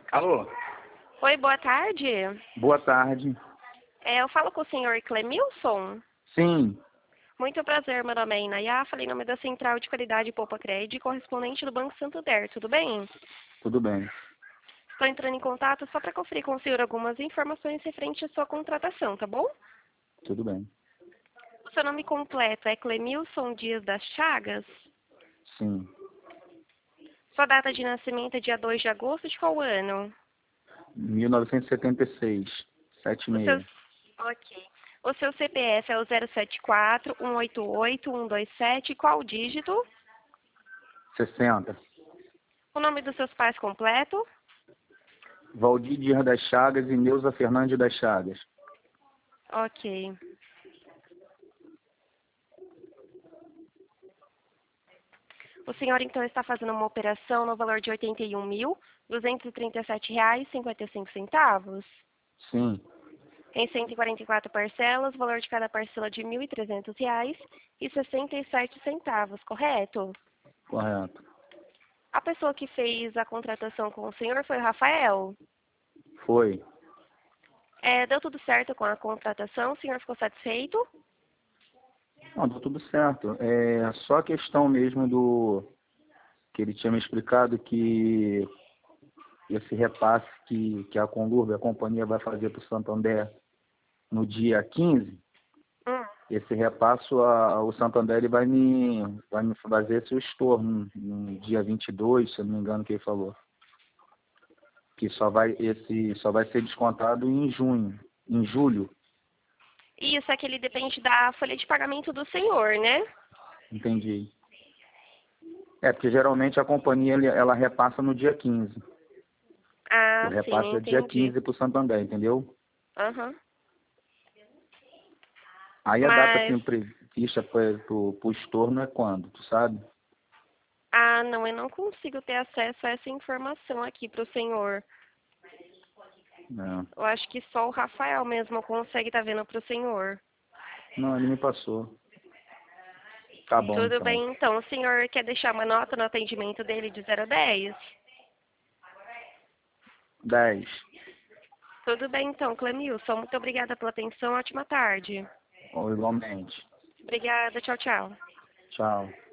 Alô? Oi, boa tarde. Boa tarde. Eu falo com o senhor Clemilson. Sim, Muito prazer, meu nome é Inayá, falei em nome da Central de Qualidade Poupa Crédito, correspondente do Banco Santander, tudo bem? tudo bem. Estou entrando em contato só para conferir com o senhor algumas informações referente à sua contratação, tá bom? Tudo bem. O seu nome completo é Clemilson Dias das Chagas? Sim. Sua data de nascimento é dia 2 de agosto de qual ano? 1976, O seu... 76. Ok. O seu CPF é o 074-188-127, qual dígito? 60. O nome dos seus pais completo? Valdir Dias das Chagas e Neuza Fernandes das Chagas. Ok. O senhor então está fazendo uma operação no valor de R$ 81.237,55. Sim, Em 144 parcelas, o valor de cada parcela de R$ 1.300,67, correto? correto. A pessoa que fez a contratação com o senhor foi o Rafael. Foi. Deu tudo certo com a contratação? O senhor ficou satisfeito? Não, deu tudo certo. É só a questão mesmo do que ele tinha me explicado que esse repasse que a Conlurb, a companhia, vai fazer para o Santander no dia 15. Esse repasso, o Santander ele vai me fazer esse estorno no dia 22, se eu não me engano, que ele falou. Que só vai ser descontado em junho, em julho, Isso é que ele depende da folha de pagamento do senhor, né? entendi. Porque geralmente a companhia ela repassa no dia 15. O Ah, sim, repasse é dia entendi. 15 para o Santander, entendeu? Aham. Aí a data Mas, assim, prevista para o estorno é quando, tu sabe? não, eu não consigo ter acesso a essa informação aqui para o senhor. Não, Eu acho que só o Rafael mesmo consegue estar vendo para o senhor. não, ele me passou. Tá bom, Tudo então. bem, então. O senhor quer deixar uma nota no atendimento dele de 0 a 10? 10. Tudo bem, então, Clemilson. Muito obrigada pela atenção. Ótima tarde. Igualmente. Obrigada. Tchau, tchau. Tchau.